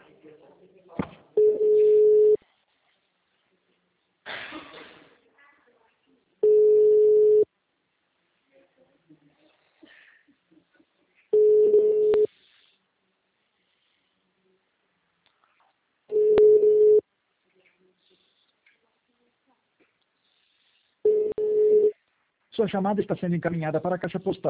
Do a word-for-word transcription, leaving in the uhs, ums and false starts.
Sua chamada está sendo encaminhada para a caixa postal.